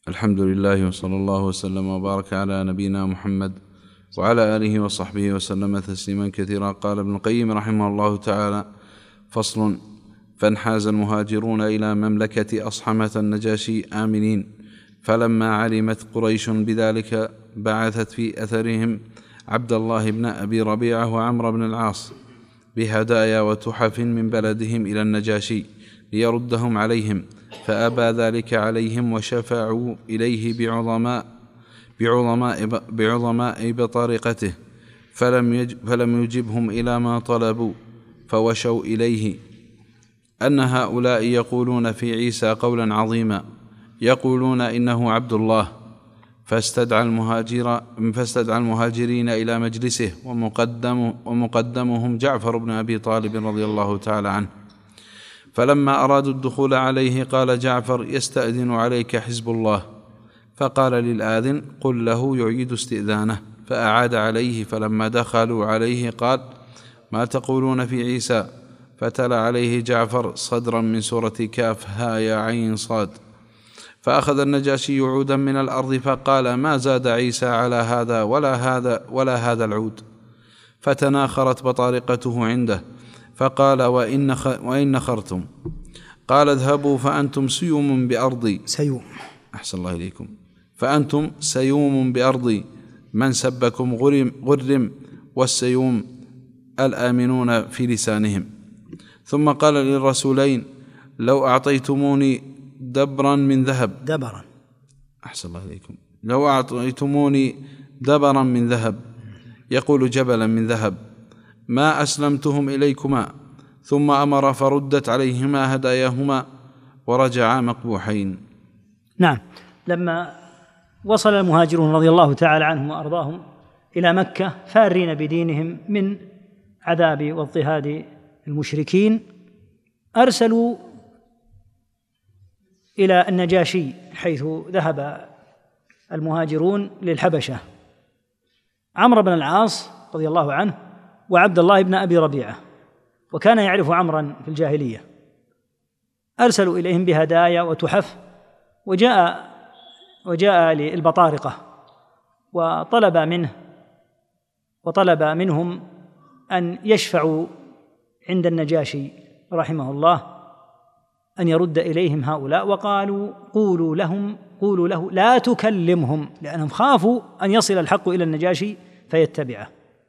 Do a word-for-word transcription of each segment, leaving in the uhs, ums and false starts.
الحمد لله وصلى الله وسلم وبارك على نبينا محمد وعلى آله وصحبه وسلم تسليما كثيرا. قال ابن القيم رحمه الله تعالى: فصل: فانحاز المهاجرون إلى مملكة أصحمة النجاشي آمنين، فلما علمت قريش بذلك بعثت في أثرهم عبد الله بن أبي ربيعة وعمر بن العاص بهدايا وتحف من بلدهم إلى النجاشي ليردهم عليهم، فأبى ذلك عليهم وشفعوا إليه بعظماء بعظماء بعظماء بطارقته، فلم يج فلم يجبهم إلى ما طلبوا، فوشوا إليه أن هؤلاء يقولون في عيسى قولا عظيما، يقولون إنه عبد الله، فاستدعى المهاجر فاستدعى المهاجرين إلى مجلسه، ومقدم ومقدمهم جعفر بن أبي طالب رضي الله تعالى عنه. فلما أرادوا الدخول عليه قال جعفر: يستأذن عليك حزب الله. فقال للآذن: قل له يعيد استئذانه. فأعاد عليه، فلما دخلوا عليه قال: ما تقولون في عيسى؟ فتلا عليه جعفر صدرا من سورة كاف ها يا عين صاد. فأخذ النجاشي عودا من الأرض فقال: ما زاد عيسى على هذا ولا هذا ولا هذا العود. فتناخرت بطارقته عنده، فقال: وإن, وإن نخرتم؟ قال: اذهبوا فأنتم سيوم بأرضي. سيوم. أحسن الله إليكم. فأنتم سيوم بأرضي، من سبكم غرم, غرم والسيوم الآمنون في لسانهم. ثم قال للرسولين: لو أعطيتموني دبرا من ذهب دبرا أحسن الله إليكم لو أعطيتموني دبرا من ذهب، يقول جبلا من ذهب، ما أسلمتهم إليكما. ثم أمر فردت عليهما هداياهما ورجعا مقبوحين. نعم. لما وصل المهاجرون رضي الله تعالى عنهم وأرضاهم إلى مكة فارين بدينهم من عذاب واضطهاد المشركين، أرسلوا إلى النجاشي حيث ذهب المهاجرون للحبشة عمرو بن العاص رضي الله عنه وعبد الله بن أبي ربيعة، وكان يعرف عمرا في الجاهلية. أرسلوا إليهم بهدايا وتحف، وجاء وجاء للبطارقة وطلب منه وطلب منهم أن يشفعوا عند النجاشي رحمه الله أن يرد إليهم هؤلاء، وقالوا: قولوا لهم قولوا له لا تكلمهم، لأنهم خافوا أن يصل الحق إلى النجاشي فيتبعه.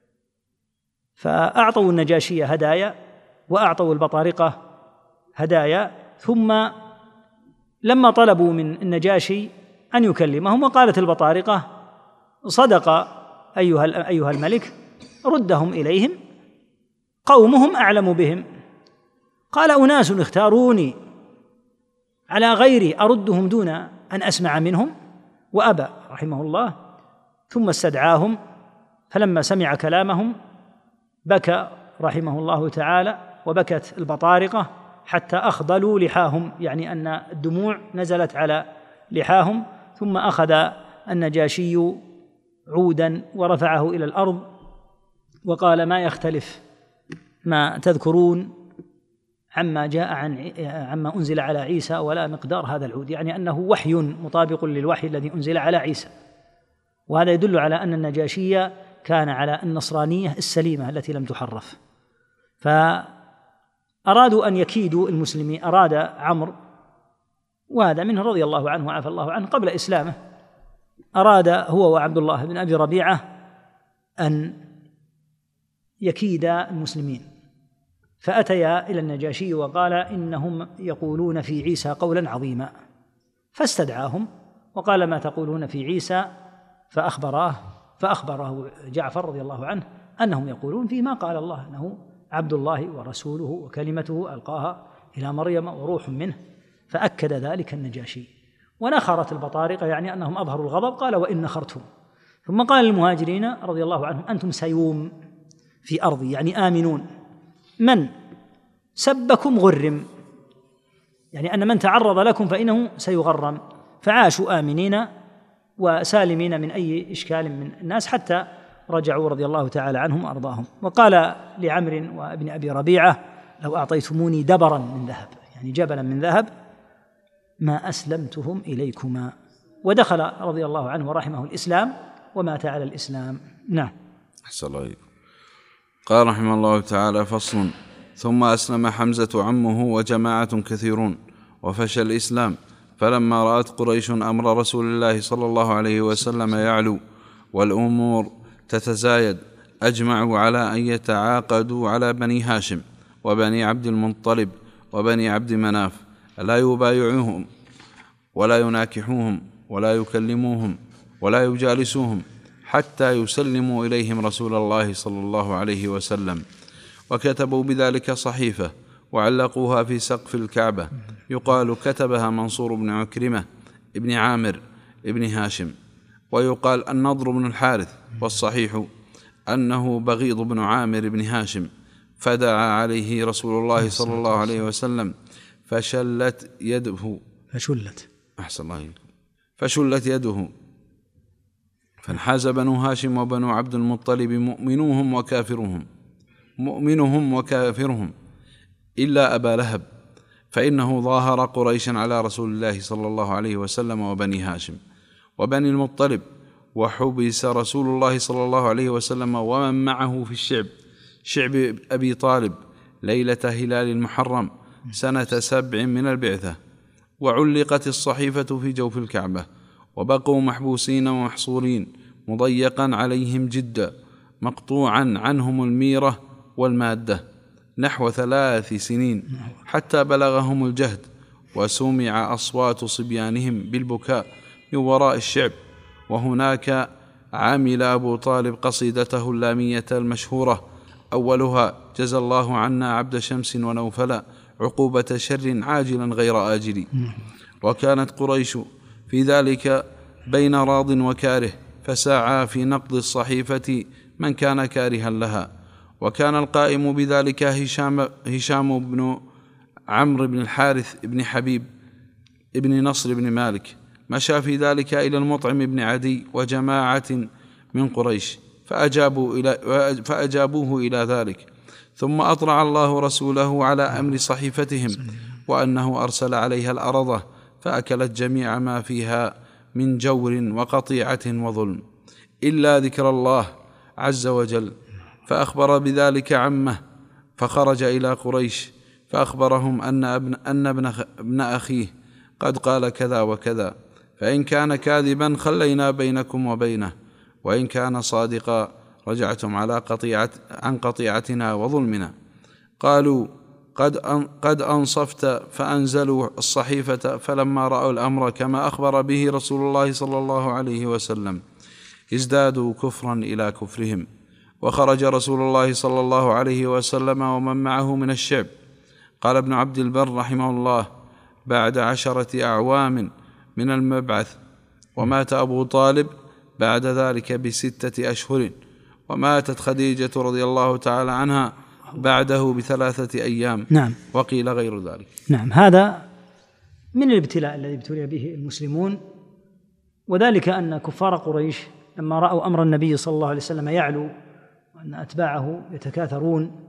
فأعطوا النجاشي هدايا وأعطوا البطارقة هدايا، ثم لما طلبوا من النجاشي أن يكلمهم وقالت البطارقة: صدق أيها أيها الملك، ردهم إليهم، قومهم أعلم بهم. قال: أناس اختاروني على غيري أردهم دون أن أسمع منهم؟ وأبى رحمه الله. ثم استدعاهم، فلما سمع كلامهم بكى رحمه الله تعالى، وبكت البطارقة حتى أخضلوا لحاهم، يعني أن الدموع نزلت على لحاهم. ثم أخذ النجاشي عودا ورفعه إلى الأرض وقال: ما يختلف ما تذكرون عما جاء عن عما أنزل على عيسى ولا مقدار هذا العود، يعني أنه وحي مطابق للوحي الذي أنزل على عيسى. وهذا يدل على أن النجاشي كان على النصرانية السليمة التي لم تحرف. فأرادوا أن يكيدوا المسلمين، أراد عمرو، وهذا منه رضي الله عنه وعفى الله عنه قبل إسلامه، أراد هو وعبد الله بن أبي ربيعة أن يكيد المسلمين، فأتيا إلى النجاشي وقال: إنهم يقولون في عيسى قولا عظيما. فاستدعاهم وقال: ما تقولون في عيسى؟ فأخبراه فأخبره جعفر رضي الله عنه أنهم يقولون فيما قال الله، أنه عبد الله ورسوله وكلمته ألقاها إلى مريم وروح منه. فأكد ذلك النجاشي، ونخرت البطارقة، يعني أنهم أظهروا الغضب. قال: وإن نخرتم. ثم قال للمهاجرين رضي الله عنهم: أنتم سيوم في أرضي، يعني آمنون، من سبكم غرم، يعني أن من تعرض لكم فإنه سيغرم. فعاشوا آمنين وسالمين من أي إشكال من الناس حتى رجعوا رضي الله تعالى عنهم وأرضاهم. وقال لعمرو وابن أبي ربيعة: لو أعطيتموني دبرا من ذهب، يعني جبلا من ذهب، ما أسلمتهم إليكما، ودخل رضي الله عنه ورحمه الإسلام ومات على الإسلام. نعم. أحسن الله عليكم. قال رحمه الله تعالى: فصل: ثم أسلم حمزة عمه وجماعة كثيرون، وفشى الإسلام، فلما رأت قريش أمر رسول الله صلى الله عليه وسلم يعلو والأمور تتزايد، أجمعوا على أن يتعاقدوا على بني هاشم وبني عبد المطلب وبني عبد مناف، لا يبايعوهم ولا يناكحوهم ولا يكلموهم ولا يجالسوهم حتى يسلموا إليهم رسول الله صلى الله عليه وسلم. وكتبوا بذلك صحيفة وعلقوها في سقف الكعبة، يقال كتبها منصور بن عكرمة ابن عامر ابن هاشم، ويقال النضر بن الحارث، والصحيح أنه بغيض بن عامر بن هاشم، فدعا عليه رسول الله صلى الله عليه وسلم فشلت يده فشلت أحسن الله فشلت يده فانحاز بنو هاشم وبنو عبد المطلب مؤمنوهم وكافرهم مؤمنهم وكافرهم إلا أبا لهب، فإنه ظاهر قريشا على رسول الله صلى الله عليه وسلم وبني هاشم وبني المطلب، وحبس رسول الله صلى الله عليه وسلم ومن معه في الشعب شعب أبي طالب ليلة هلال المحرم سنة سبع من البعثة، وعلقت الصحيفة في جوف الكعبة، وبقوا محبوسين ومحصورين مضيقا عليهم جدا، مقطوعا عنهم الميرة والمادة نحو ثلاث سنين، حتى بلغهم الجهد، وسمع أصوات صبيانهم بالبكاء من وراء الشعب. وهناك عمل أبو طالب قصيدته اللامية المشهورة، أولها: جزى الله عنا عبد شمس ونوفلا عقوبة شر عاجلا غير آجل. وكانت قريش في ذلك بين راض وكاره، فسعى في نقض الصحيفة من كان كارها لها. وكان القائم بذلك هشام, هشام بن عمرو بن الحارث بن حبيب ابن نصر بن مالك، مشى في ذلك إلى المطعم بن عدي وجماعة من قريش فأجابوا إلى فأجابوه إلى ذلك، ثم أطلع الله رسوله على أمر صحيفتهم، وأنه أرسل عليها الأرضة فأكلت جميع ما فيها من جور وقطيعة وظلم إلا ذكر الله عز وجل، فأخبر بذلك عمه، فخرج إلى قريش فأخبرهم أن ابن, أن ابن, ابن أخيه قد قال كذا وكذا، فإن كان كاذبا خلينا بينكم وبينه، وإن كان صادقا رجعتم على قطيعة عن قطيعتنا وظلمنا. قالوا: قد قد أنصفت، فأنزلوا الصحيفة، فلما رأوا الأمر كما أخبر به رسول الله صلى الله عليه وسلم ازدادوا كفرا إلى كفرهم. وخرج رسول الله صلى الله عليه وسلم ومن معه من الشعب. قال ابن عبد البر رحمه الله: بعد عشرة أعوام من المبعث، ومات أبو طالب بعد ذلك بستة أشهر، وماتت خديجة رضي الله تعالى عنها بعده بثلاثة أيام. نعم. وقيل غير ذلك. نعم. هذا من الابتلاء الذي ابتلي به المسلمون، وذلك أن كفار قريش لما رأوا أمر النبي صلى الله عليه وسلم يعلو وأن أتباعه يتكاثرون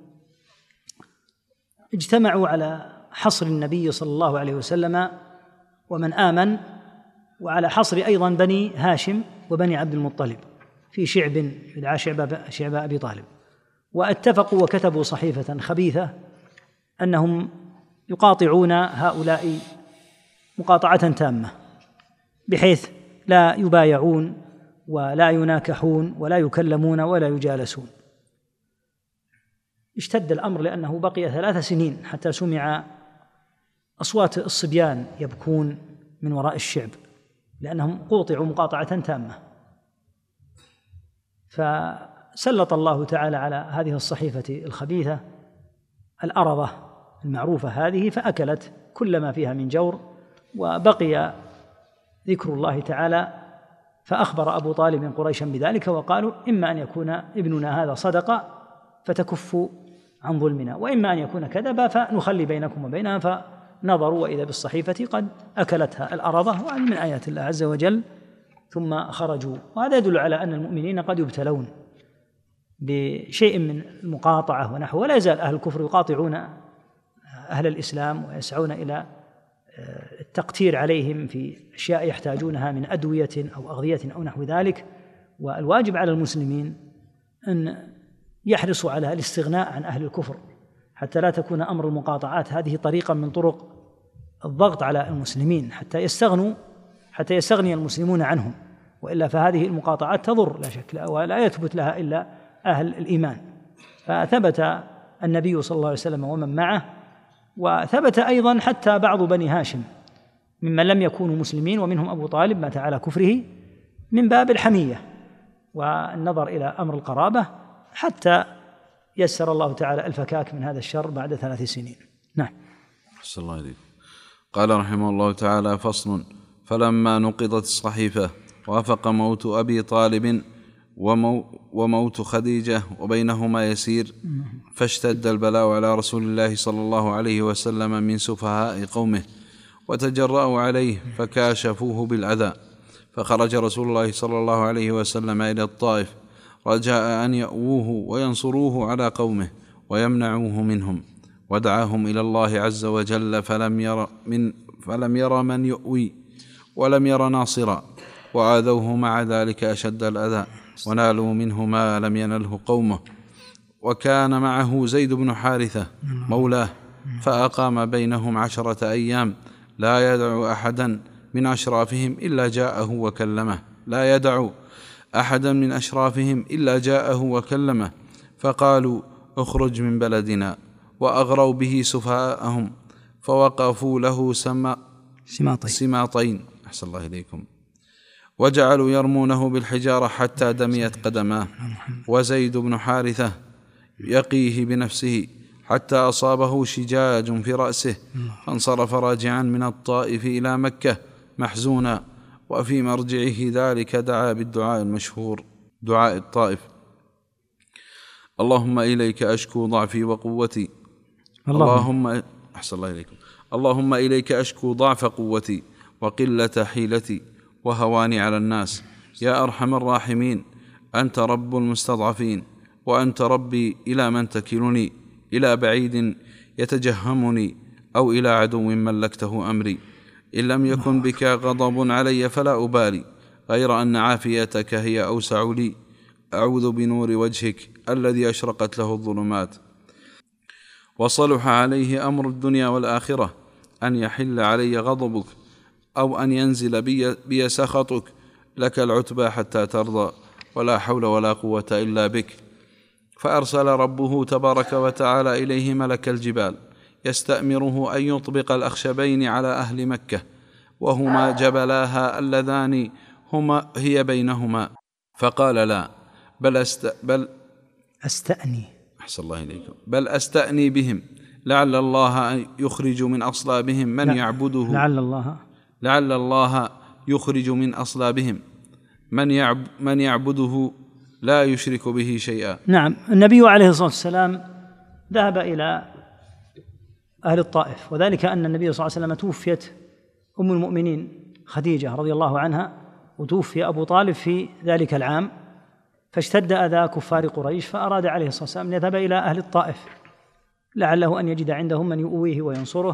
اجتمعوا على حصر النبي صلى الله عليه وسلم ومن آمن، وعلى حصر أيضا بني هاشم وبني عبد المطلب في شعب يدعى شعب, شعب أبي طالب، واتفقوا وكتبوا صحيفة خبيثة أنهم يقاطعون هؤلاء مقاطعة تامة، بحيث لا يبايعون ولا يناكحون ولا يكلمون ولا يجالسون. اشتد الأمر لأنه بقي ثلاث سنين حتى سمع أصوات الصبيان يبكون من وراء الشعب لأنهم قوطعوا مقاطعة تامة. فسلط الله تعالى على هذه الصحيفة الخبيثة الأرضة المعروفة هذه، فأكلت كل ما فيها من جور، وبقي ذكر الله تعالى. فأخبر أبو طالب قريشا بذلك وقالوا: إما أن يكون ابننا هذا صدق فتكف عن ظلمنا، وإما أن يكون كذبا فنخلي بينكم وبينها. فنظروا وإذا بالصحيفة قد أكلتها الأرضة، وهذه من آيات الله عز وجل، ثم خرجوا. وهذا يدل على أن المؤمنين قد يبتلون بشيء من المقاطعة ونحو، ولا يزال أهل الكفر يقاطعون أهل الإسلام ويسعون إلى التقتير عليهم في أشياء يحتاجونها من أدوية أو أغذية أو نحو ذلك. والواجب على المسلمين أن يحرصوا على الاستغناء عن أهل الكفر حتى لا تكون أمر المقاطعات هذه طريقا من طرق الضغط على المسلمين حتى يستغنوا حتى يستغني المسلمون عنهم، وإلا فهذه المقاطعات تضر لا شك ولا يثبت لها إلا أهل الإيمان. فثبت النبي صلى الله عليه وسلم ومن معه، وثبت أيضا حتى بعض بني هاشم ممن لم يكونوا مسلمين ومنهم أبو طالب مات على كفره من باب الحمية والنظر إلى أمر القرابة، حتى يسر الله تعالى الفكاك من هذا الشر بعد ثلاث سنين. نعم. أحسن الله إليك. قال رحمه الله تعالى: فصل: فلما نقضت الصحيفة وافق موت أبي طالب وموت خديجة وبينهما يسير، فاشتد البلاء على رسول الله صلى الله عليه وسلم من سفهاء قومه وتجرأوا عليه فكاشفوه بالأذى، فخرج رسول الله صلى الله عليه وسلم إلى الطائف رجاء أن يأووه وينصروه على قومه ويمنعوه منهم، ودعاهم إلى الله عز وجل فلم ير من فلم ير من يؤوي ولم ير ناصرا، وآذوه مع ذلك أشد الأذى ونالوا منه ما لم ينله قومه. وكان معه زيد بن حارثة مولاه، فأقام بينهم عشرة أيام لا يدع أحدا من أشرافهم إلا جاءه وكلمه لا يدع أحدا من أشرافهم إلا جاءه وكلمه فقالوا: اخرج من بلدنا، وأغروا به سفهاءهم فوقفوا له سما سماطين أحسن الله إليكم، وجعلوا يرمونه بالحجارة حتى دميت قدماه، وزيد بن حارثة يقيه بنفسه حتى أصابه شجاج في رأسه، فانصرف راجعا من الطائف إلى مكة محزونا، وفي مرجعه ذلك دعا بالدعاء المشهور دعاء الطائف: اللهم إليك أشكو ضعفي وقوتي اللهم أحسن الله إليكم اللهم إليك أشكو ضعف قوتي وقلة حيلتي وهواني على الناس، يا أرحم الراحمين، أنت رب المستضعفين، وأنت ربي، إلى من تكلني؟ إلى بعيد يتجهمني أو إلى عدو ملكته أمري؟ إن لم يكن بك غضب علي فلا أبالي، غير أن عافيتك هي أوسع لي، أعوذ بنور وجهك الذي أشرقت له الظلمات وصلح عليه أمر الدنيا والآخرة، أن يحل علي غضبك أو أن ينزل بي, بي سخطك، لك العتبى حتى ترضى، ولا حول ولا قوة إلا بك. فأرسل ربه تبارك وتعالى إليه ملك الجبال يستأمره أن يطبق الأخشبين على أهل مكة، وهما جبلاها اللذان هما هي بينهما، فقال: لا، بل, أست بل أستأني أحسن الله إليكم بل أستأني بهم، لعل الله أن يخرج من أصلابهم من لا يعبده لعل الله لعل الله يخرج من أصلابهم من يعب من يعبده لا يشرك به شيئا. نعم. النبي عليه الصلاة والسلام ذهب إلى أهل الطائف، وذلك أن النبي صلى الله عليه وسلم توفيت أم المؤمنين خديجة رضي الله عنها، وتوفي أبو طالب في ذلك العام، فاشتد أذى كفار قريش، فأراد عليه الصلاة والسلام أن يذهب إلى أهل الطائف لعله أن يجد عندهم من يؤويه وينصره،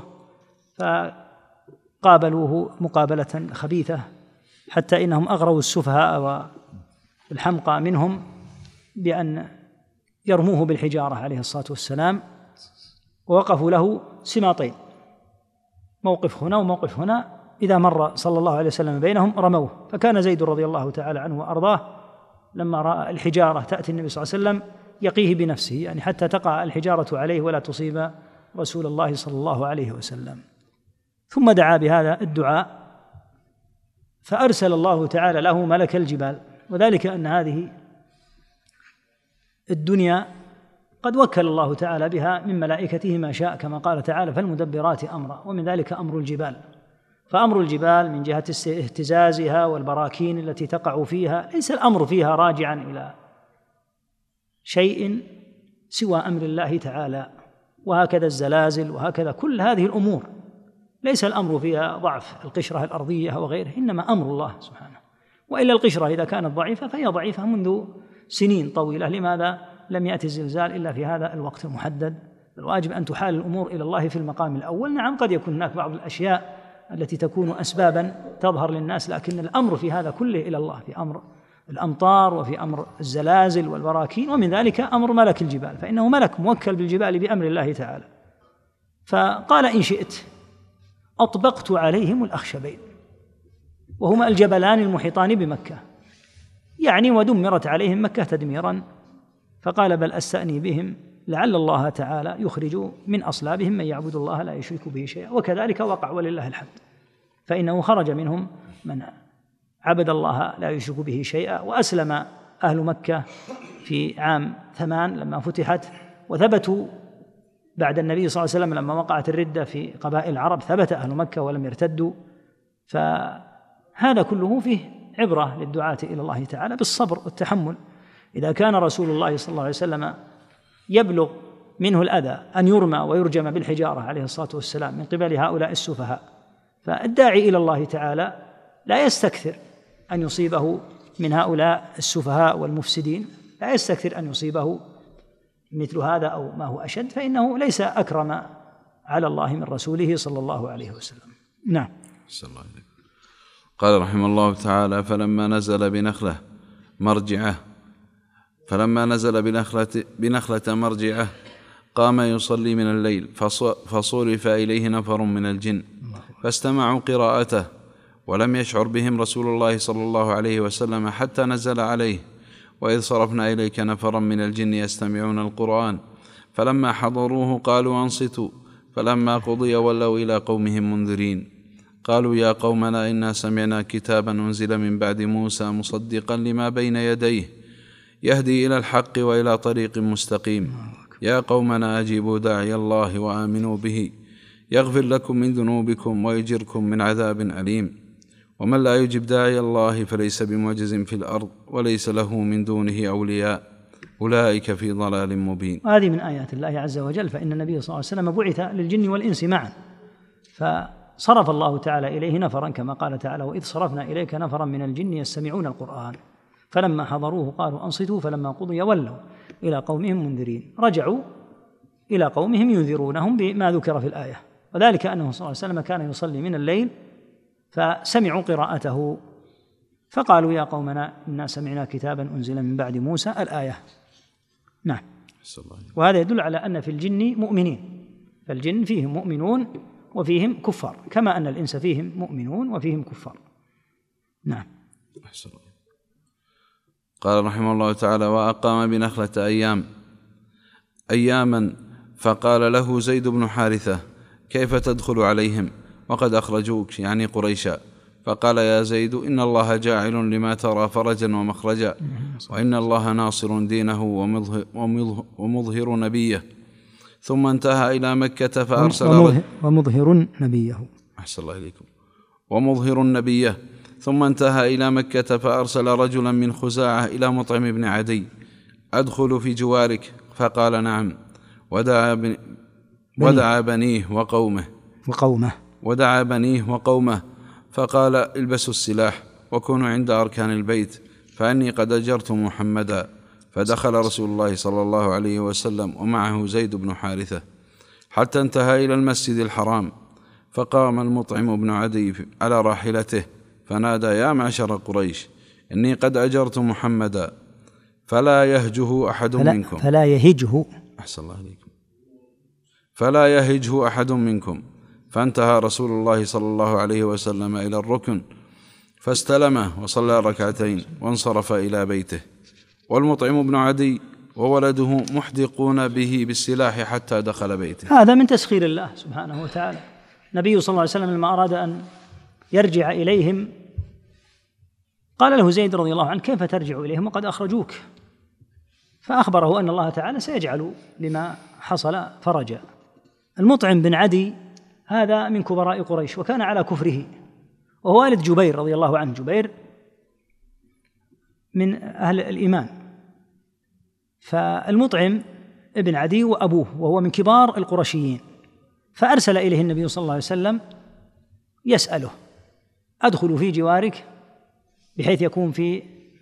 فقابلوه مقابلة خبيثة حتى إنهم أغروا السفهاء والحمقى منهم بأن يرموه بالحجارة عليه الصلاة والسلام، ووقفوا له سماطين، موقف هنا وموقف هنا، إذا مر صلى الله عليه وسلم بينهم رموه. فكان زيد رضي الله تعالى عنه وأرضاه لما رأى الحجارة تأتي النبي صلى الله عليه وسلم يقيه بنفسه، يعني حتى تقع الحجارة عليه ولا تصيب رسول الله صلى الله عليه وسلم. ثم دعا بهذا الدعاء فأرسل الله تعالى له ملك الجبال، وذلك أن هذه الدنيا قد وكل الله تعالى بها من ملائكته ما شاء، كما قال تعالى: فالمدبرات أمرا، ومن ذلك أمر الجبال. فأمر الجبال من جهة اهتزازها والبراكين التي تقع فيها ليس الأمر فيها راجعا إلى شيء سوى أمر الله تعالى، وهكذا الزلازل، وهكذا كل هذه الأمور ليس الأمر فيها ضعف القشرة الأرضية وغيره، إنما أمر الله سبحانه. وإلا القشرة إذا كانت ضعيفة فهي ضعيفة منذ سنين طويلة، لماذا لم يأتي الزلزال إلا في هذا الوقت المحدد؟ الواجب أن تحال الأمور إلى الله في المقام الأول. نعم، قد يكون هناك بعض الأشياء التي تكون أسبابا تظهر للناس، لكن الأمر في هذا كله إلى الله، في أمر الأمطار وفي أمر الزلازل والبراكين، ومن ذلك أمر ملك الجبال، فإنه ملك موكل بالجبال بأمر الله تعالى. فقال إن شئت أطبقت عليهم الأخشبين، وهما الجبلان المحيطان بمكة، يعني ودمرت عليهم مكة تدميرا. فقال بل أستأني بهم لعل الله تعالى يخرج من أصلابهم من يعبد الله لا يشرك به شيئا. وكذلك وقع ولله الحمد، فإنه خرج منهم من عبد الله لا يشرك به شيئا، وأسلم أهل مكة في عام ثمان لما فتحت، وثبتوا بعد النبي صلى الله عليه وسلم لما وقعت الردة في قبائل العرب، ثبت أهل مكة ولم يرتدوا. فهذا كله فيه عبرة للدعاة إلى الله تعالى بالصبر والتحمل. إذا كان رسول الله صلى الله عليه وسلم يبلغ منه الأذى أن يرمى ويرجم بالحجارة عليه الصلاة والسلام من قبل هؤلاء السفهاء، فالداعي إلى الله تعالى لا يستكثر أن يصيبه من هؤلاء السفهاء والمفسدين، لا يستكثر أن يصيبه مثل هذا أو ما هو أشد، فإنه ليس أكرم على الله من رسوله صلى الله عليه وسلم. نعم. صلى الله عليه. قال رحمه الله تعالى فلما نزل بنخلة مرجعه فلما نزل بنخلة, بنخلة مرجعه قام يصلي من الليل، فصرف إليه نفر من الجن فاستمعوا قراءته، ولم يشعر بهم رسول الله صلى الله عليه وسلم حتى نزل عليه وإذ صرفنا إليك نفرا من الجن يستمعون القرآن فلما حضروه قالوا أنصتوا فلما قضي ولوا إلى قومهم منذرين قالوا يا قومنا إنا سمعنا كتابا أنزل من بعد موسى مصدقا لما بين يديه يهدي إلى الحق وإلى طريق مستقيم يا قومنا أجيبوا داعي الله وآمنوا به يغفر لكم من ذنوبكم ويجركم من عذاب أليم ومن لا يجب داعي الله فليس بمعجز في الأرض وليس له من دونه أولياء أولئك في ضلال مبين. هذه من آيات الله عز وجل، فإن النبي صلى الله عليه وسلم بعث للجن والإنس معا، فصرف الله تعالى إليه نفرا كما قال تعالى وإذ صرفنا إليك نفرا من الجن يستمعون القرآن فلما حضروه قالوا أنصتوا فلما قضي ولوا إلى قومهم منذرين، رجعوا إلى قومهم ينذرونهم بما ذكر في الآية، وذلك أنه صلى الله عليه وسلم كان يصلي من الليل فسمعوا قراءته فقالوا يا قومنا إنا سمعنا كتابا أنزل من بعد موسى الآية. نعم. وهذا يدل على أن في الجن مؤمنين، فالجن فيهم مؤمنون وفيهم كفار، كما أن الإنس فيهم مؤمنون وفيهم كفار. نعم. قال رحمه الله تعالى وأقام بنخلة أيام أياما فقال له زيد بن حارثة كيف تدخل عليهم وقد أخرجوك يعني قريشا؟ فقال يا زيد إن الله جاعل لما ترى فرجا ومخرجا وإن الله ناصر دينه ومظهر, ومظهر نبيه. ثم انتهى إلى مكة فأرسل ومظهر, ومظهر نبيه أحسن الله إليكم ومظهر نبيه. ثم انتهى إلى مكة فأرسل رجلا من خزاعة إلى مطعم بن عدي أدخل في جوارك؟ فقال نعم. ودعا, بن ودعا بنيه وقومه وقومه ودعا بنيه وقومه فقال البسوا السلاح وكونوا عند أركان البيت فأني قد أجرت محمدا. فدخل رسول الله صلى الله عليه وسلم ومعه زيد بن حارثة حتى انتهى إلى المسجد الحرام، فقام المطعم بن عدي على راحلته فنادى يا معشر قريش إني قد أجرت محمدا فلا يهجه أحد فلا منكم فلا يهجه أحسن الله عليكم فلا يهجه أحد منكم. فانتهى رسول الله صلى الله عليه وسلم إلى الركن فاستلمه وصلى ركعتين وانصرف إلى بيته، والمطعم بن عدي وولده محدقون به بالسلاح حتى دخل بيته. هذا من تسخير الله سبحانه وتعالى. النبي صلى الله عليه وسلم لما أراد أن يرجع إليهم قال له زيد رضي الله عنه كيف ترجع إليهم وقد أخرجوك؟ فأخبره أن الله تعالى سيجعل لما حصل فرجا. المطعم بن عدي هذا من كبراء قريش وكان على كفره، وهو والد جبير رضي الله عنه. جبير من أهل الإيمان. فالمطعم ابن عدي وأبوه وهو من كبار القرشيين، فأرسل إليه النبي صلى الله عليه وسلم يسأله أدخل في جوارك، بحيث يكون في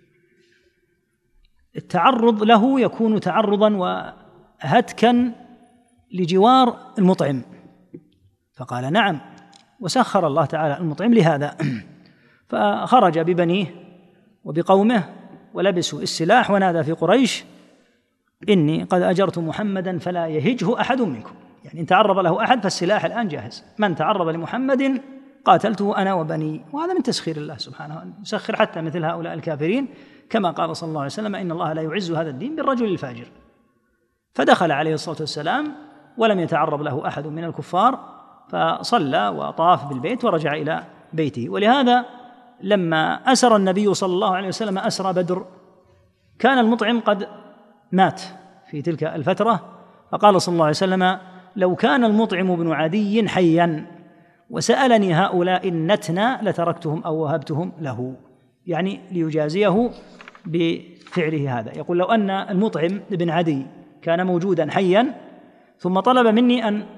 التعرض له يكون تعرضا وهتكا لجوار المطعم. فقال نعم. وسخر الله تعالى المطعم لهذا. فخرج ببنيه وبقومه ولبسوا السلاح ونادى في قريش: إني قد أجرت محمدا فلا يهجه أحد منكم، يعني إن تعرض له أحد فالسلاح الآن جاهز، من تعرض لمحمد قاتلته أنا وبني. وهذا من تسخير الله سبحانه، أن يسخر حتى مثل هؤلاء الكافرين، كما قال صلى الله عليه وسلم: إن الله لا يعز هذا الدين بالرجل الفاجر. فدخل عليه الصلاة والسلام ولم يتعرض له أحد من الكفار، فصلى وطاف بالبيت ورجع إلى بيته. ولهذا لما أسر النبي صلى الله عليه وسلم أسرى بدر كان المطعم قد مات في تلك الفترة، فقال صلى الله عليه وسلم: لو كان المطعم بن عدي حيا وسألني هؤلاء النتنى لتركتهم أو وهبتهم له، يعني ليجازيه بفعله هذا. يقول: لو أن المطعم بن عدي كان موجودا حيا ثم طلب مني أن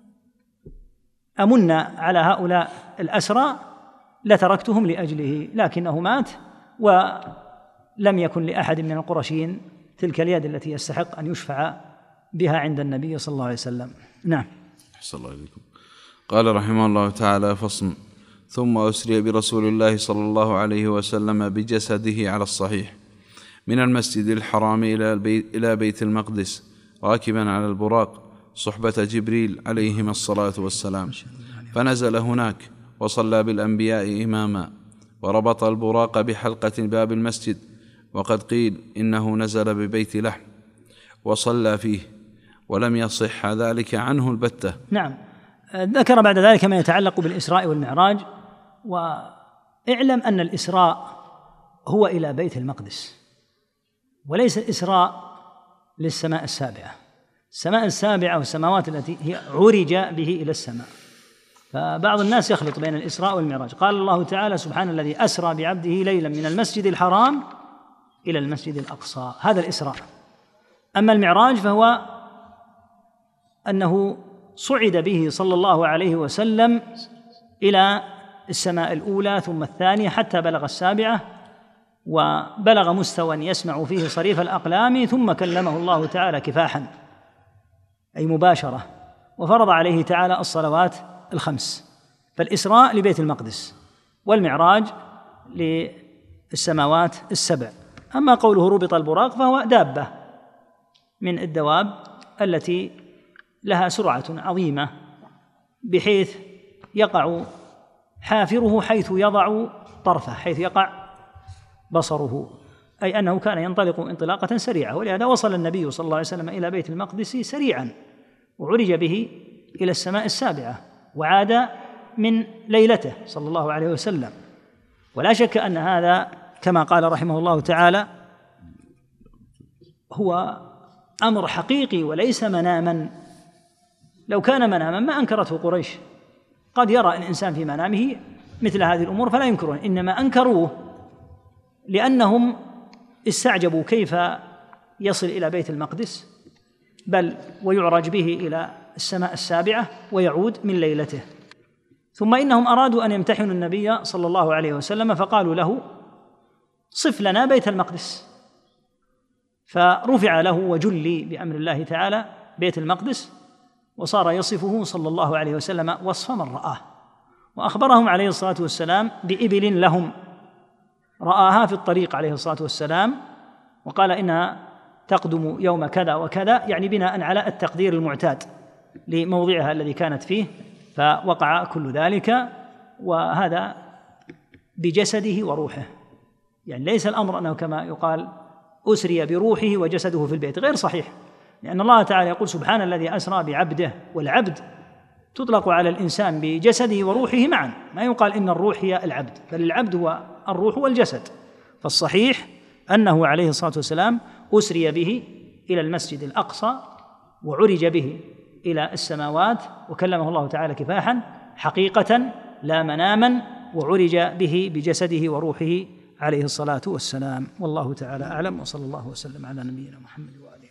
أمن على هؤلاء الأسرى لتركتهم لأجله، لكنه مات ولم يكن لأحد من القرشيين تلك اليد التي يستحق أن يشفع بها عند النبي صلى الله عليه وسلم. نعم. أحسن الله إليكم. قال رحمه الله تعالى: فصل: ثم أسري برسول الله صلى الله عليه وسلم بجسده على الصحيح من المسجد الحرام إلى البيت إلى بيت المقدس راكبا على البراق صحبة جبريل عليهما الصلاة والسلام، فنزل هناك وصلى بالأنبياء إماما، وربط البراق بحلقة باب المسجد، وقد قيل إنه نزل ببيت لحم وصلى فيه، ولم يصح ذلك عنه البتة. نعم. ذكر بعد ذلك ما يتعلق بالإسراء والمعراج. واعلم أن الإسراء هو إلى بيت المقدس، وليس الإسراء للسماء السابعة. السماء السابعة والسماوات التي هي عرج به إلى السماء، فبعض الناس يخلط بين الإسراء والمعراج. قال الله تعالى: سبحان الذي أسرى بعبده ليلا من المسجد الحرام إلى المسجد الأقصى، هذا الإسراء. أما المعراج فهو أنه صعد به صلى الله عليه وسلم إلى السماء الأولى ثم الثانية حتى بلغ السابعة، وبلغ مستوى يسمع فيه صريف الأقلام، ثم كلمه الله تعالى كفاحا أي مباشرة، وفرض عليه تعالى الصلوات الخمس. فالإسراء لبيت المقدس والمعراج للسماوات السبع. أما قوله ربط البراق فهو دابة من الدواب التي لها سرعة عظيمة بحيث يقع حافره حيث يضع طرفه، حيث يقع بصره، أي أنه كان ينطلق انطلاقة سريعة. ولهذا وصل النبي صلى الله عليه وسلم إلى بيت المقدس سريعا، وعرج به إلى السماء السابعة، وعاد من ليلته صلى الله عليه وسلم. ولا شك أن هذا كما قال رحمه الله تعالى هو أمر حقيقي وليس مناما. لو كان مناما ما أنكرته قريش. قد يرى الإنسان في منامه مثل هذه الأمور فلا ينكرون، إنما أنكروه لأنهم استعجبوا كيف يصل إلى بيت المقدس، بل ويعرج به إلى السماء السابعة ويعود من ليلته. ثم إنهم أرادوا أن يمتحنوا النبي صلى الله عليه وسلم، فقالوا له: صف لنا بيت المقدس. فرفع له وجلي بأمر الله تعالى بيت المقدس، وصار يصفه صلى الله عليه وسلم وصف من رآه. وأخبرهم عليه الصلاة والسلام بإبل لهم رآها في الطريق عليه الصلاة والسلام، وقال إنها تقدم يوم كذا وكذا، يعني بناء على التقدير المعتاد لموضعها الذي كانت فيه. فوقع كل ذلك، وهذا بجسده وروحه، يعني ليس الأمر أنه كما يقال أسري بروحه وجسده في البيت، غير صحيح، لأن الله تعالى يقول: سبحان الذي أسرى بعبده. والعبد تطلق على الإنسان بجسده وروحه معا، ما يقال إن الروح هي العبد، بل العبد هو الروح والجسد. فالصحيح أنه عليه الصلاة والسلام أسري به إلى المسجد الأقصى، وعرج به إلى السماوات، وكلمه الله تعالى كفاحا حقيقة لا مناما، وعرج به بجسده وروحه عليه الصلاة والسلام. والله تعالى أعلم، وصلى الله وسلم على نبينا محمد وآله.